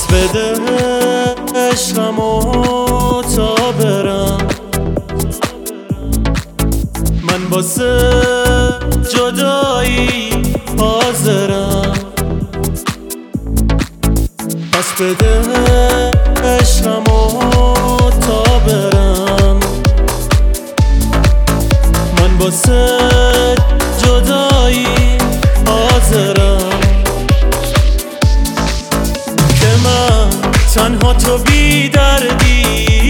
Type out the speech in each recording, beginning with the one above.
بده عشقمو تا برم، من واسه جدایی حاضرم. پس بده عشقمو تا برم، من واسه جدایی حاضرم. که من تنها تو بی دردی،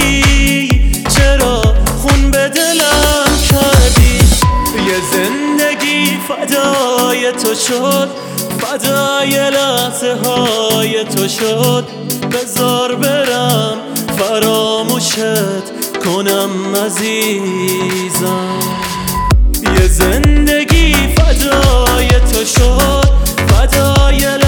چرا خون به دلم کردی؟ یه زندگی فدای تو شد، فدای لحظه های تو شد. بذار برم فراموشت کنم عزیزم. یه زندگی فدای تو شد، فدای